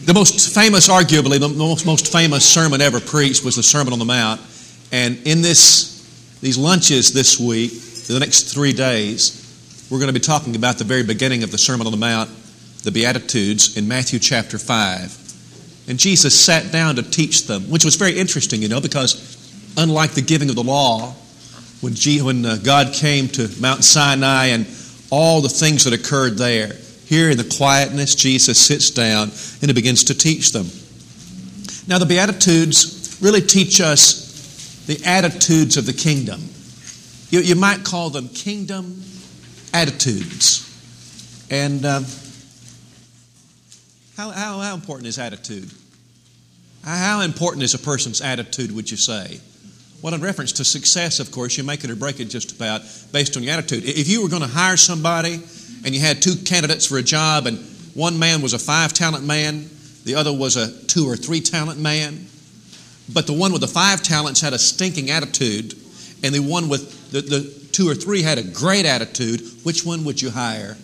The most famous, arguably, the most famous sermon ever preached was the Sermon on the Mount. And in these lunches this week, the next 3 days, we're going to be talking about the very beginning of the Sermon on the Mount, the Beatitudes, in Matthew chapter 5. And Jesus sat down to teach them, which was very interesting, because unlike the giving of the law, when God came to Mount Sinai and all the things that occurred there, here in the quietness, Jesus sits down and he begins to teach them. Now, the Beatitudes really teach us the attitudes of the kingdom. You might call them kingdom attitudes. And how important is attitude? How important is a person's attitude, would you say? Well, in reference to success, of course, you make it or break it just about based on your attitude. If you were going to hire somebody and you had 2 candidates for a job, and one man was a 5-talent man, the other was a 2 or 3-talent man, but the one with the 5 talents had a stinking attitude, and the one with the 2 or 3 had a great attitude, which one would you hire?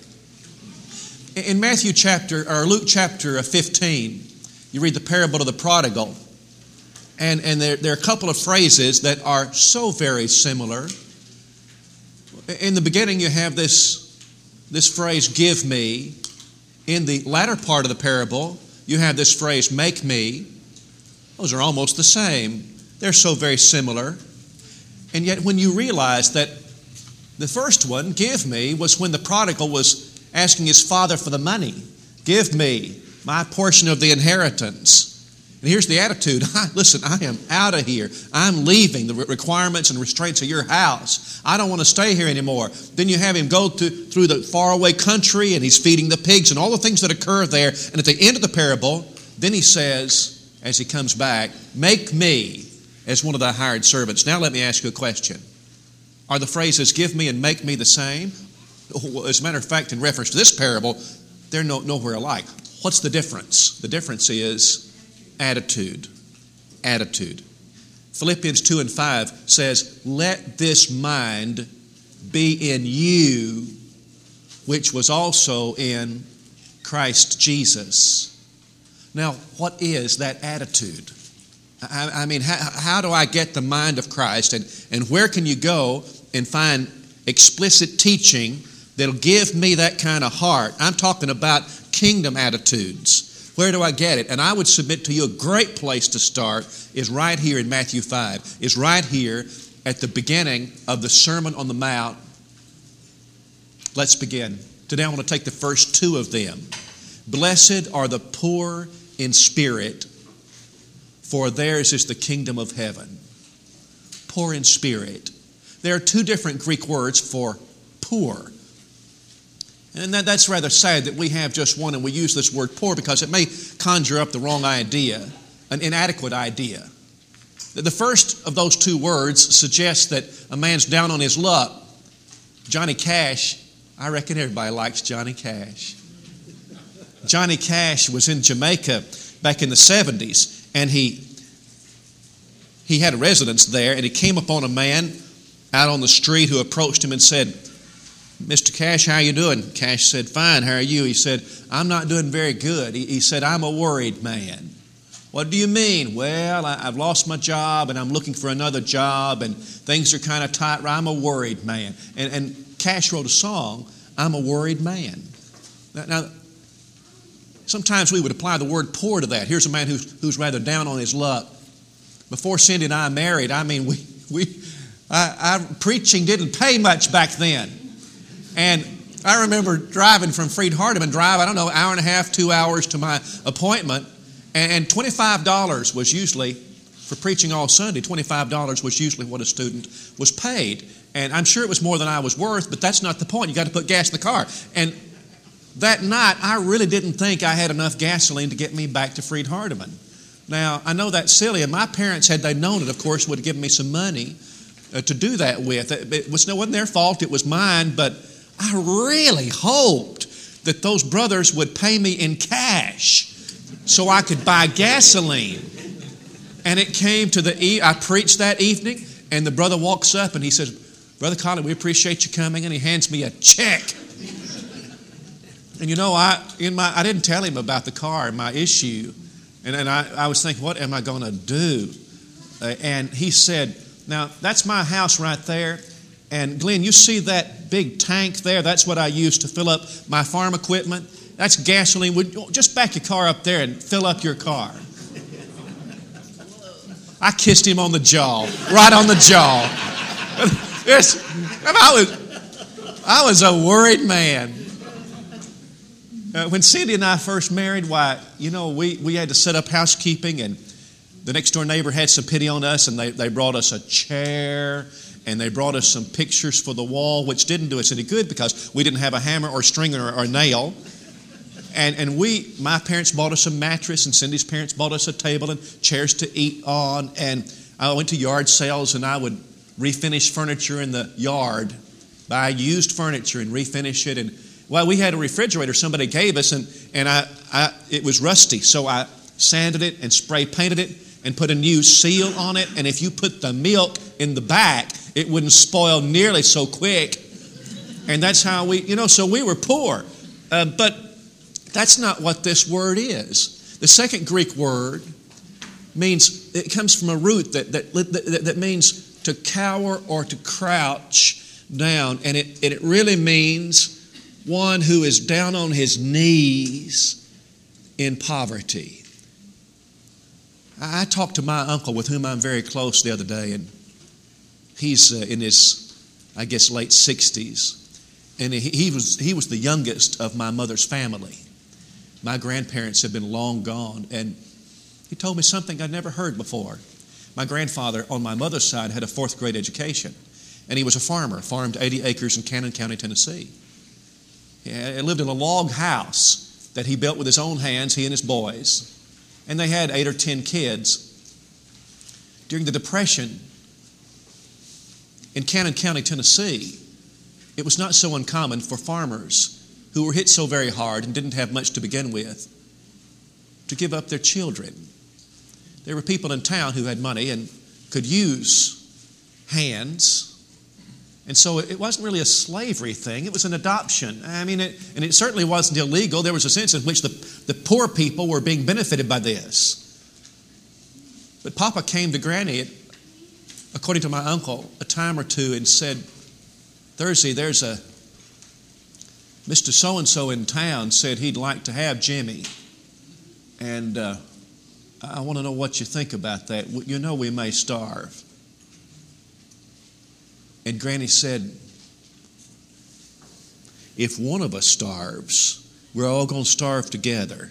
In Luke chapter 15, you read the parable of the prodigal, and there are a couple of phrases that are so very similar. In the beginning, you have this phrase, give me. In the latter part of the parable, you have this phrase, make me. Those are almost the same. They're so very similar. And yet when you realize that the first one, give me, was when the prodigal was asking his father for the money. Give me my portion of the inheritance. And here's the attitude. Listen, I am out of here. I'm leaving the requirements and restraints of your house. I don't want to stay here anymore. Then you have him go through the faraway country, and he's feeding the pigs and all the things that occur there. And at the end of the parable, then he says, as he comes back, make me as one of thy hired servants. Now let me ask you a question. Are the phrases give me and make me the same? As a matter of fact, in reference to this parable, they're nowhere alike. What's the difference? The difference is attitude. Attitude. Philippians 2 and 5 says, let this mind be in you, which was also in Christ Jesus. Now, what is that attitude? I mean, how do I get the mind of Christ? And where can you go and find explicit teaching that'll give me that kind of heart? I'm talking about kingdom attitudes. Where do I get it? And I would submit to you a great place to start is right here in Matthew 5, is right here at the beginning of the Sermon on the Mount. Let's begin. Today I want to take the first 2 of them. Blessed are the poor in spirit, for theirs is the kingdom of heaven. Poor in spirit. There are 2 different Greek words for poor. And that's rather sad that we have just one and we use this word poor because it may conjure up the wrong idea, an inadequate idea. The first of those 2 words suggests that a man's down on his luck. Johnny Cash, I reckon everybody likes Johnny Cash. Johnny Cash was in Jamaica back in the 70s, and he had a residence there, and he came upon a man out on the street who approached him and said, Mr. Cash, how you doing? Cash said, fine, how are you? He said, I'm not doing very good. He said, I'm a worried man. What do you mean? Well, I've lost my job and I'm looking for another job and things are kind of tight. I'm a worried man. And Cash wrote a song, I'm a worried man. Now, sometimes we would apply the word poor to that. Here's a man who's rather down on his luck. Before Cindy and I married, I mean, preaching didn't pay much back then. And I remember driving from Freed-Hardeman, an hour and a half, 2 hours to my appointment, and $25 was usually, for preaching all Sunday, $25 was usually what a student was paid. And I'm sure it was more than I was worth, but that's not the point. You got to put gas in the car. And that night, I really didn't think I had enough gasoline to get me back to Freed-Hardeman. Now, I know that's silly, and my parents, had they known it, of course, would have given me some money to do that with. It wasn't their fault, it was mine, but I really hoped that those brothers would pay me in cash so I could buy gasoline. And it came to I preached that evening, and the brother walks up and he says, Brother Colin, we appreciate you coming, and he hands me a check. And you know, I didn't tell him about the car, my issue. And I was thinking, what am I going to do? And he said, now, that's my house right there. And Glenn, you see that big tank there? That's what I use to fill up my farm equipment. That's gasoline. Just back your car up there and fill up your car. I kissed him on the jaw, right on the jaw. I was a worried man. When Cindy and I first married, we had to set up housekeeping, and the next door neighbor had some pity on us, and they brought us a chair, and they brought us some pictures for the wall, which didn't do us any good because we didn't have a hammer or string or nail. And my parents bought us a mattress, and Cindy's parents bought us a table and chairs to eat on. And I went to yard sales, and I would refinish furniture in the yard, buy used furniture and refinish it. And we had a refrigerator somebody gave us, and it was rusty, so I sanded it and spray painted it and put a new seal on it. And if you put the milk in the back, it wouldn't spoil nearly so quick. And that's how so we were poor. But that's not what this word is. The second Greek word it comes from a root that means to cower or to crouch down. And it really means one who is down on his knees in poverty. I talked to my uncle, with whom I'm very close, the other day, and he's in his, I guess, late 60s. And he was the youngest of my mother's family. My grandparents have been long gone, and he told me something I'd never heard before. My grandfather, on my mother's side, had a 4th grade education, and he was a farmer, farmed 80 acres in Cannon County, Tennessee. He lived in a log house that he built with his own hands, he and his boys, and they had 8 or 10 kids. During the Depression in Cannon County, Tennessee, it was not so uncommon for farmers who were hit so very hard and didn't have much to begin with to give up their children. There were people in town who had money and could use hands. And so it wasn't really a slavery thing. It was an adoption. And it certainly wasn't illegal. There was a sense in which the poor people were being benefited by this. But Papa came to Granny, according to my uncle, a time or two and said, Thursday, there's a Mr. So-and-so in town said he'd like to have Jimmy. And I want to know what you think about that. You know we may starve. And Granny said, if one of us starves, we're all going to starve together.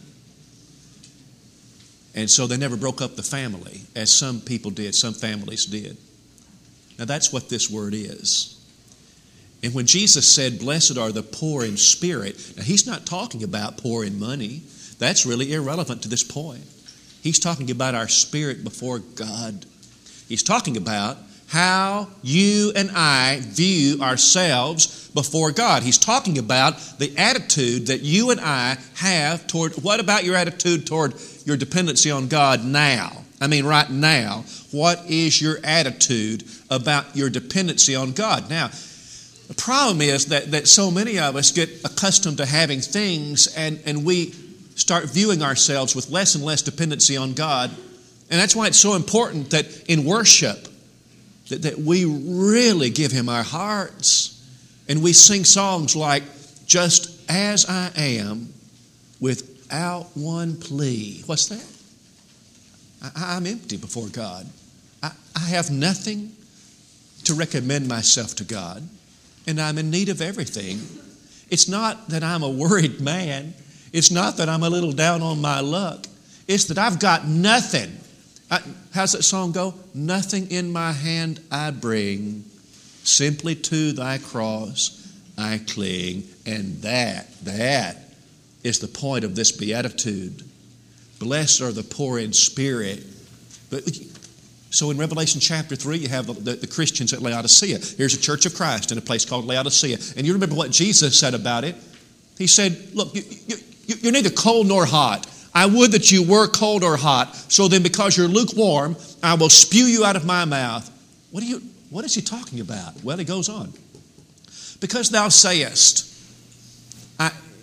And so they never broke up the family, as some people did, some families did. Now that's what this word is. And when Jesus said, blessed are the poor in spirit, now he's not talking about poor in money. That's really irrelevant to this point. He's talking about our spirit before God. He's talking about how you and I view ourselves before God. He's talking about the attitude that you and I have toward, what about your attitude toward your dependency on God now? Right now. What is your attitude about your dependency on God? Now, the problem is that so many of us get accustomed to having things and we start viewing ourselves with less and less dependency on God. And that's why it's so important that in worship, that we really give Him our hearts. And we sing songs like, just as I am, without one plea. What's that? I'm empty before God. I have nothing to recommend myself to God, and I'm in need of everything. It's not that I'm a worried man. It's not that I'm a little down on my luck. It's that I've got nothing. How's that song go? Nothing in my hand I bring, simply to thy cross I cling. And that is the point of this beatitude. Blessed are the poor in spirit. So in Revelation chapter 3, you have the Christians at Laodicea. Here's a church of Christ in a place called Laodicea. And you remember what Jesus said about it? He said, look, you're neither cold nor hot. I would that you were cold or hot. So then because you're lukewarm, I will spew you out of my mouth. What is he talking about? Well, he goes on. Because thou sayest,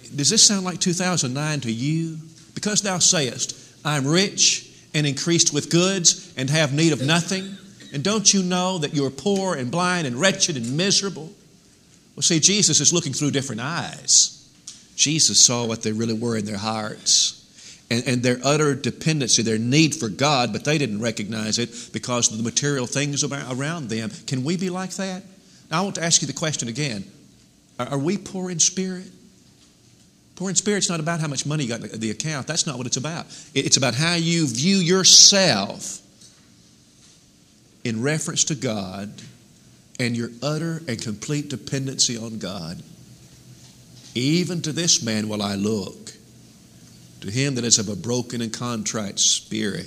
Does this sound like 2009 to you? Because thou sayest, I am rich and increased with goods and have need of nothing. And don't you know that you're poor and blind and wretched and miserable? Well, see, Jesus is looking through different eyes. Jesus saw what they really were in their hearts and their utter dependency, their need for God, but they didn't recognize it because of the material things around them. Can we be like that? Now, I want to ask you the question again. Are we poor in spirit? Poor in spirit's not about how much money you got in the account. That's not what it's about. It's about how you view yourself in reference to God and your utter and complete dependency on God. Even to this man will I look, to him that is of a broken and contrite spirit.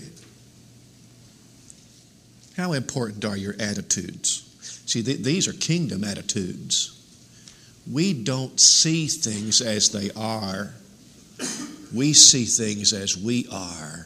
How important are your attitudes? See, these are kingdom attitudes. We don't see things as they are. We see things as we are.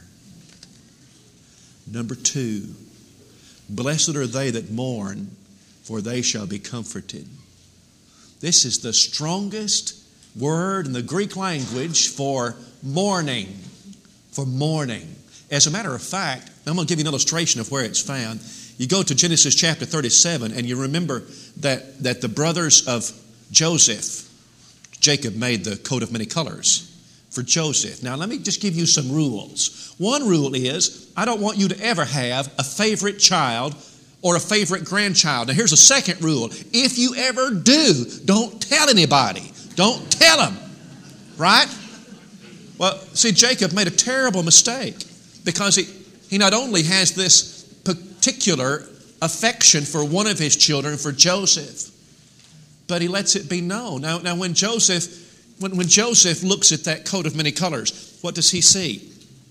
Number 2, blessed are they that mourn, for they shall be comforted. This is the strongest word in the Greek language for mourning. For mourning. As a matter of fact, I'm going to give you an illustration of where it's found. You go to Genesis chapter 37, and you remember that the brothers of Joseph, Jacob made the coat of many colors for Joseph. Now, let me just give you some rules. One rule is, I don't want you to ever have a favorite child or a favorite grandchild. Now, here's a second rule. If you ever do, don't tell anybody. Don't tell them. Right? Well, see, Jacob made a terrible mistake because he not only has this particular affection for one of his children, for Joseph, but he lets it be known. Now when Joseph looks at that coat of many colors, what does he see?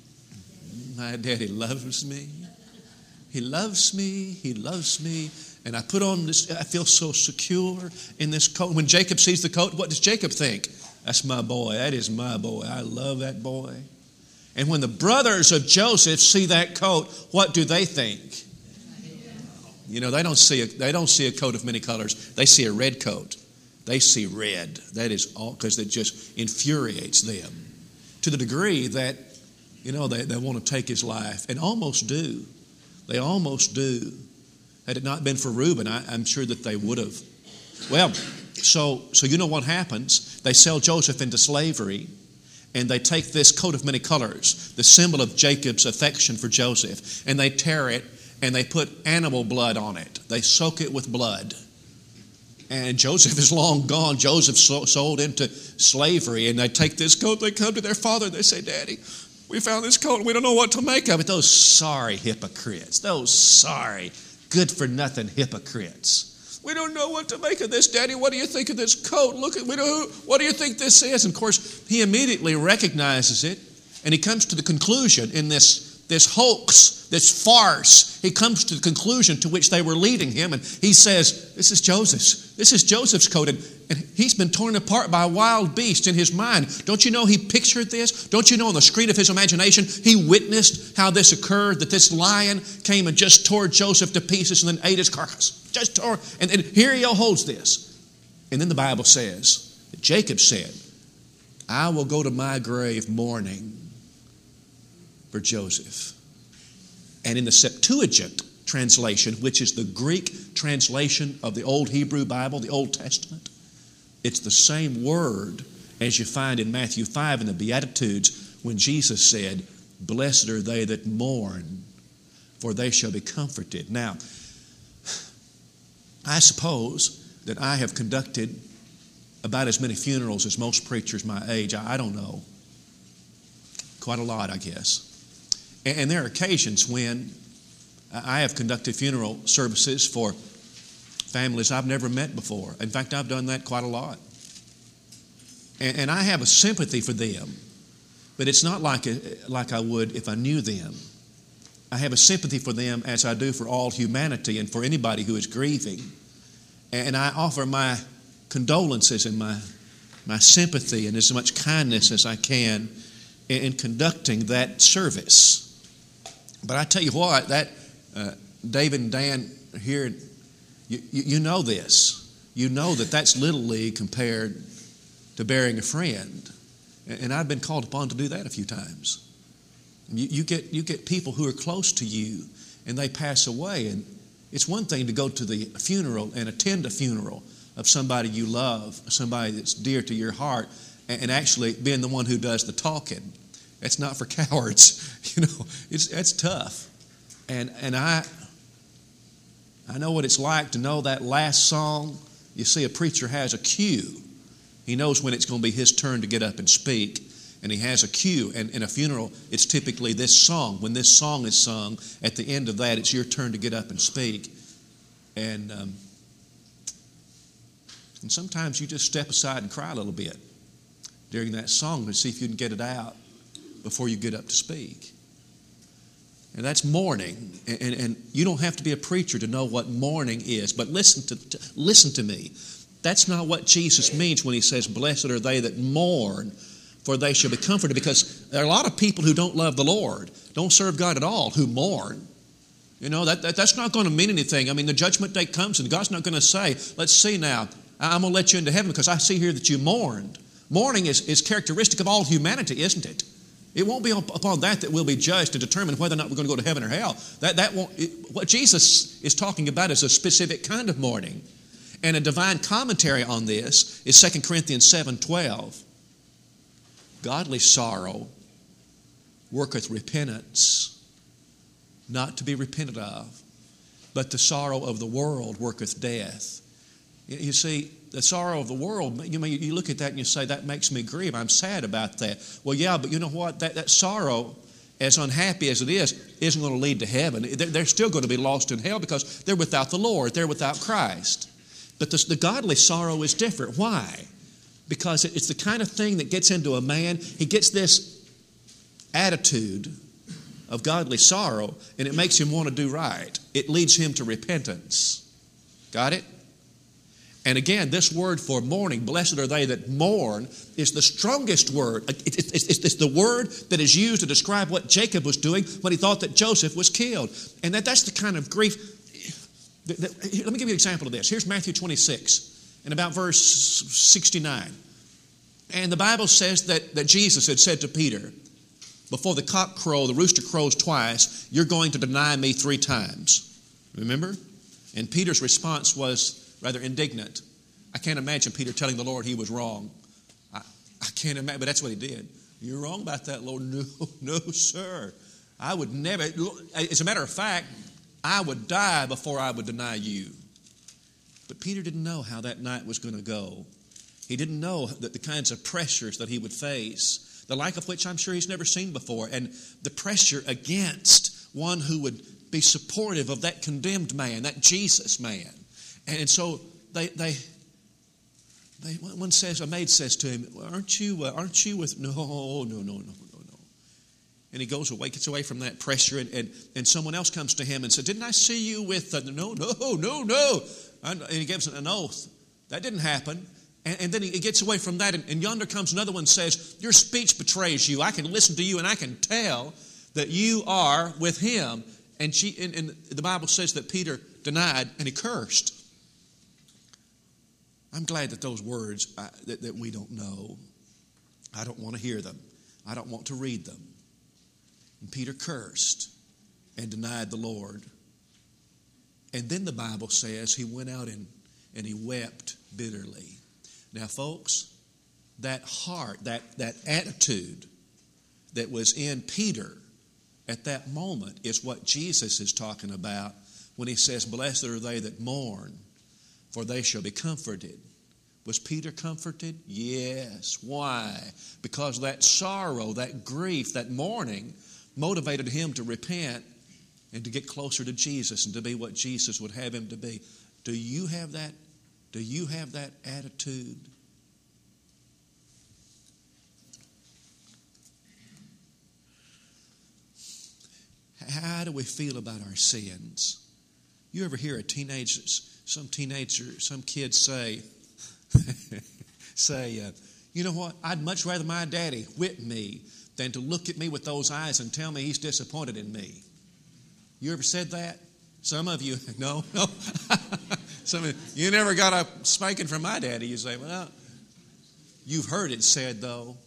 My daddy loves me. He loves me. He loves me. And I put on this, I feel so secure in this coat. When Jacob sees the coat, what does Jacob think? That's my boy. That is my boy. I love that boy. And when the brothers of Joseph see that coat, what do they think? You know, they don't see a coat of many colors. They see a red coat. They see red. That is all because it just infuriates them to the degree that, you know, they want to take his life and almost do. They almost do. Had it not been for Reuben, I'm sure that they would have. Well, so you know what happens? They sell Joseph into slavery, and they take this coat of many colors, the symbol of Jacob's affection for Joseph, and they tear it, and they put animal blood on it. They soak it with blood. And Joseph is long gone. Joseph sold into slavery, and they take this coat, they come to their father, and they say, Daddy, we found this coat, and we don't know what to make of it. Those sorry hypocrites, those sorry, good-for-nothing hypocrites. We don't know what to make of this, Daddy. What do you think of this coat? What do you think this is? And of course, he immediately recognizes it, and he comes to the conclusion in this hoax, this farce. He comes to the conclusion to which they were leading him, and he says, this is Joseph's. This is Joseph's coat, and he's been torn apart by a wild beast in his mind. Don't you know he pictured this? Don't you know on the screen of his imagination he witnessed how this occurred, that this lion came and just tore Joseph to pieces and then ate his carcass? Just tore, and here he holds this. And then the Bible says that Jacob said, I will go to my grave mourning for Joseph. And in the Septuagint translation, which is the Greek translation of the Old Hebrew Bible, the Old Testament, it's the same word as you find in Matthew 5 in the Beatitudes when Jesus said, blessed are they that mourn, for they shall be comforted. Now, I suppose that I have conducted about as many funerals as most preachers my age. I don't know. Quite a lot, I guess. And there are occasions when I have conducted funeral services for families I've never met before. In fact, I've done that quite a lot. And I have a sympathy for them, but it's not like I would if I knew them. I have a sympathy for them as I do for all humanity and for anybody who is grieving. And I offer my condolences and my sympathy and as much kindness as I can in conducting that service. But I tell you what, that David and Dan here, you know this. You know that that's little league compared to burying a friend. And I've been called upon to do that a few times. You get people who are close to you and they pass away. And it's one thing to go to the funeral and attend a funeral of somebody you love, somebody that's dear to your heart, and actually being the one who does the talking. That's not for cowards. That's tough. And I know what it's like to know that last song. You see, a preacher has a cue. He knows when it's going to be his turn to get up and speak. And he has a cue. And in a funeral, it's typically this song. When this song is sung, at the end of that, it's your turn to get up and speak. And sometimes you just step aside and cry a little bit during that song to see if you can get it out before you get up to speak. And that's mourning. And you don't have to be a preacher to know what mourning is. But listen to me. That's not what Jesus means when he says, blessed are they that mourn, for they shall be comforted. Because there are a lot of people who don't love the Lord, don't serve God at all, who mourn. That's not going to mean anything. I mean, the judgment day comes and God's not going to say, let's see now, I'm going to let you into heaven because I see here that you mourned. Mourning is characteristic of all humanity, isn't it? It won't be upon that we'll be judged to determine whether or not we're going to go to heaven or hell. What Jesus is talking about is a specific kind of mourning. And a divine commentary on this is 2 Corinthians 7:12. Godly sorrow worketh repentance, not to be repented of, but the sorrow of the world worketh death. You see, the sorrow of the world, you look at that and you say, that makes me grieve. I'm sad about that. Well, yeah, but you know what? That sorrow, as unhappy as it is, isn't going to lead to heaven. They're still going to be lost in hell because they're without the Lord. They're without Christ. But the godly sorrow is different. Why? Because it's the kind of thing that gets into a man. He gets this attitude of godly sorrow, and it makes him want to do right. It leads him to repentance. Got it? And again, this word for mourning, blessed are they that mourn, is the strongest word. It's the word that is used to describe what Jacob was doing when he thought that Joseph was killed. And that's the kind of grief. Let me give you an example of this. Here's Matthew 26, and about verse 69. And the Bible says that Jesus had said to Peter, before the cock crow, the rooster crows twice, you're going to deny me 3 times. Remember? And Peter's response was rather indignant. I can't imagine Peter telling the Lord he was wrong. I can't imagine, but that's what he did. You're wrong about that, Lord. No, sir. I would never. As a matter of fact, I would die before I would deny you. But Peter didn't know how that night was going to go. He didn't know that the kinds of pressures that he would face, the like of which I'm sure he's never seen before, and the pressure against one who would be supportive of that condemned man, that Jesus man. And so a maid says to him, aren't you with, no. And he goes away, gets away from that pressure, and someone else comes to him and said, didn't I see you with, no. And he gives an oath. That didn't happen. And then he gets away from that, and yonder comes another one and says, your speech betrays you. I can listen to you, and I can tell that you are with him. And the Bible says that Peter denied, and he cursed. I'm glad that those words that we don't know, I don't want to hear them. I don't want to read them. And Peter cursed and denied the Lord. And then the Bible says he went out and he wept bitterly. Now, folks, that heart, that attitude that was in Peter at that moment is what Jesus is talking about when he says, blessed are they that mourn, for they shall be comforted. Was Peter comforted? Yes. Why? Because that sorrow, that grief, that mourning motivated him to repent and to get closer to Jesus and to be what Jesus would have him to be. Do you have that? Do you have that attitude? How do we feel about our sins? You ever hear some kids say, you know what, I'd much rather my daddy whip me than to look at me with those eyes and tell me he's disappointed in me. You ever said that? Some of you, no. Some of you never got a spanking from my daddy. You say, well, you've heard it said, though,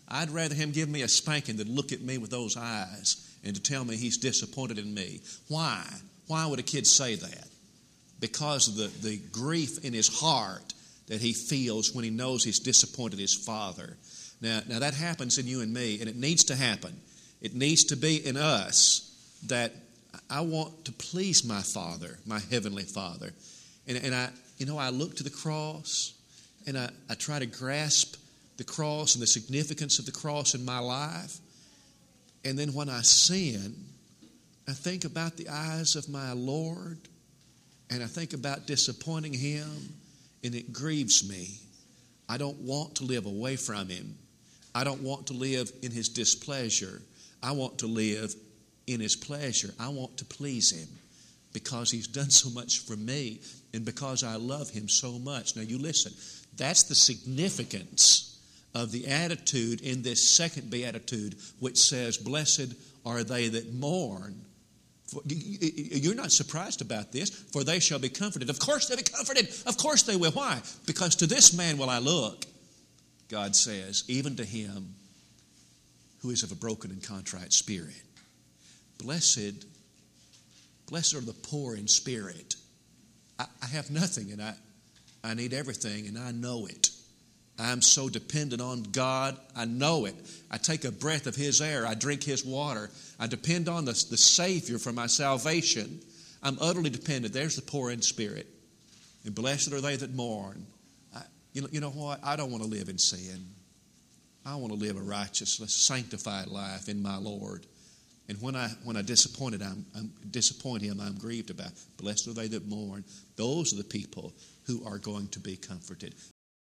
I'd rather him give me a spanking than look at me with those eyes and to tell me he's disappointed in me. Why? Why would a kid say that? Because of the grief in his heart that he feels when he knows he's disappointed his father. Now that happens in you and me, and it needs to happen. It needs to be in us that I want to please my Father, my Heavenly Father. And I look to the cross, and I try to grasp the cross and the significance of the cross in my life. And then when I sin, I think about the eyes of my Lord, and I think about disappointing Him, and it grieves me. I don't want to live away from Him. I don't want to live in His displeasure. I want to live in His pleasure. I want to please Him because He's done so much for me and because I love Him so much. Now you listen, that's the significance of the attitude in this second beatitude, which says, blessed are they that mourn. You're not surprised about this, for they shall be comforted. Of course they'll be comforted. Of course they will. Why? Because to this man will I look, God says, even to him who is of a broken and contrite spirit. Blessed are the poor in spirit. I have nothing, and I need everything, and I know it. I'm so dependent on God. I know it. I take a breath of His air. I drink His water. I depend on the Savior for my salvation. I'm utterly dependent. There's the poor in spirit. And blessed are they that mourn. You know what? I don't want to live in sin. I want to live a righteous, sanctified life in my Lord. And when I disappoint Him, I'm grieved about. Blessed are they that mourn. Those are the people who are going to be comforted.